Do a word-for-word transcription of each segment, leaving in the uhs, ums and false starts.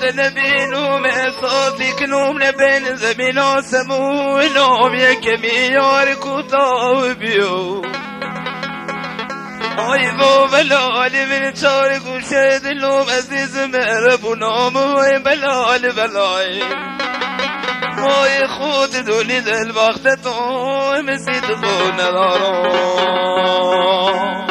نبینوم احساسی کنوم نبین زمین آسمونم یکمی یار کوتاه بیو آی با بلالی من چار گوشه دلوم عزیز مهربونم آی بلال بلای آی خود دولی دل وقت تو مسید خود ندارم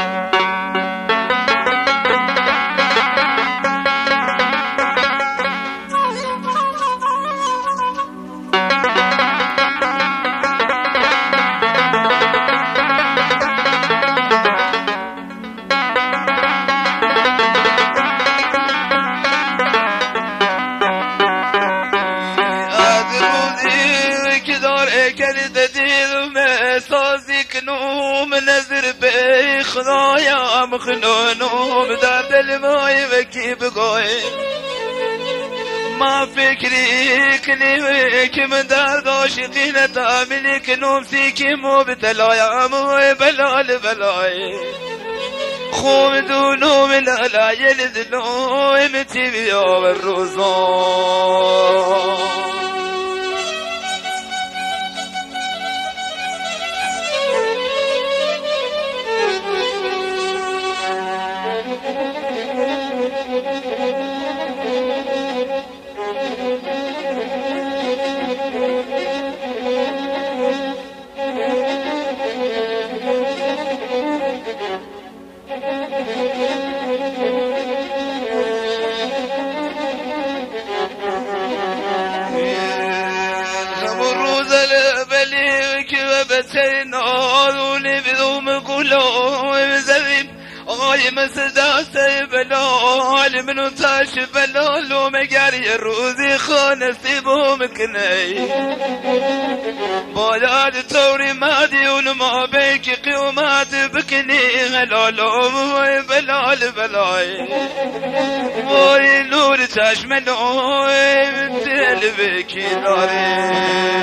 سازی کنوم نظر به خدایم خنونوم در دل مای وکی بگوی ما فکری کنیم که من درد عاشقی نتعملی کنوم سیکی مو بتلایم بلال بلای خوم دونوم لالای لدلوم تیوی آور روزان بتنادوني بدوم كلهم زين آقای مثل دست بلال منو تاش بلال و مگری روزی خانه سیبو مکنی بالاد توری مدیون ما بیک قیومت بکنی غلالم وی بلال بلای وی نور چشم نوی دل بکی داری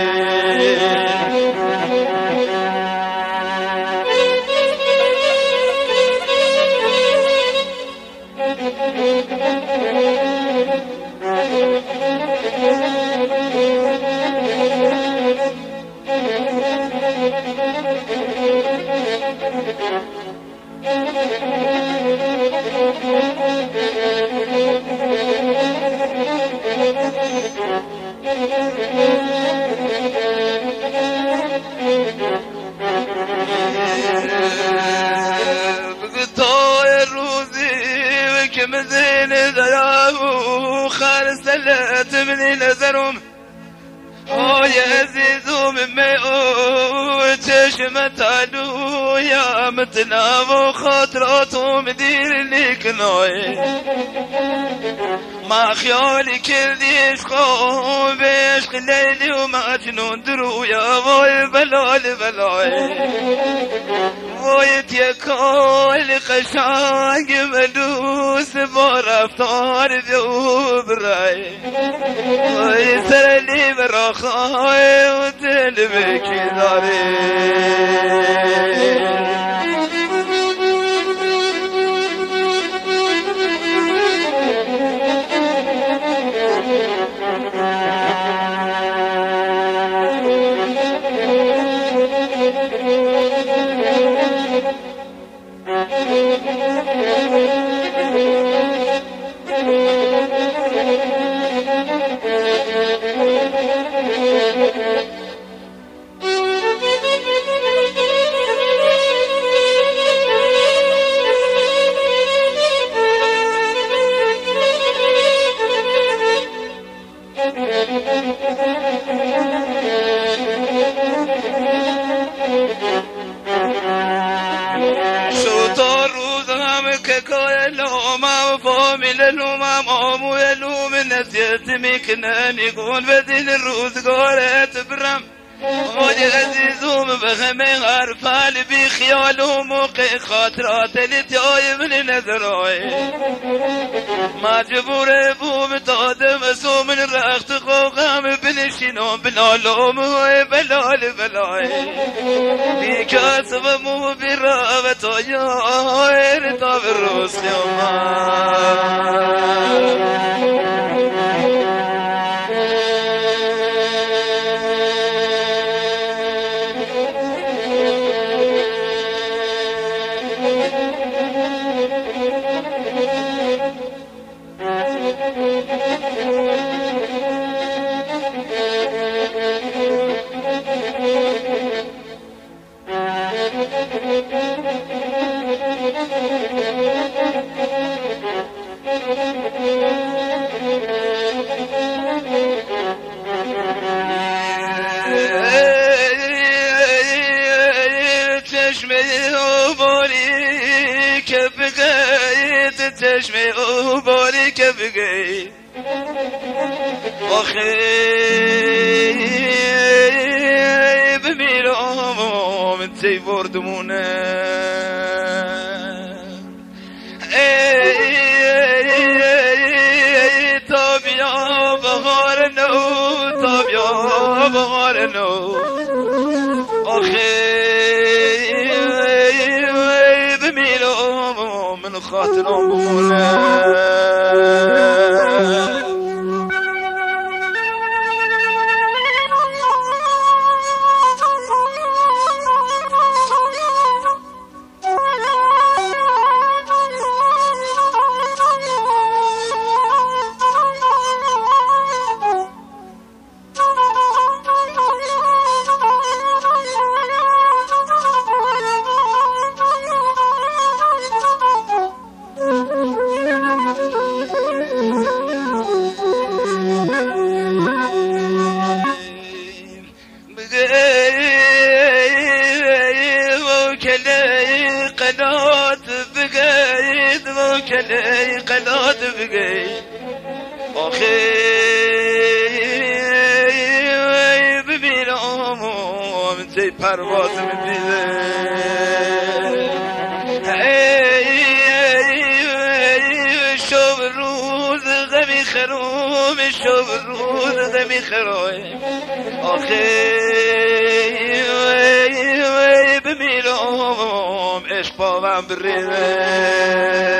من زين ذرابو خارسلت من نظرهم هاي عزيزو من ميقو تشمتالو يا متنابو خاطراتهم دير ليك نوي ما خيالي كذي عشقو بعشق ليلي ومجنون درو يا باي بلال بلاي وایت یکال قشنگ ملوس با رفتار دو برای وای سرلی براخای و دل بکی داری الأمم أمو يلوم نسيت مكنان يقول بدين الروز قولت برم غادي عزيزهم بخمي غرفال بخيالهم موقع خاطرات اللي تاي من نذراي ما جبور ابو متقدم اسو من رخت قوقم بنشينهم بلالهم بلال بلاي بكاسب مو برابط يا رطاب الروس يوم چشمه او باری که بگی آخه بمیرم تی بردمونه تا بیا بهار نو تا بیا بهار نو آخه بمیرم من خاطرم بمونه قنات بقيت موكلي قنات بقيت أخي ببينهم من زي پرواز ببينه شوف الروز غمي خروم شوف الروز غمي خروم أخي ببينهم عشق باهم بریده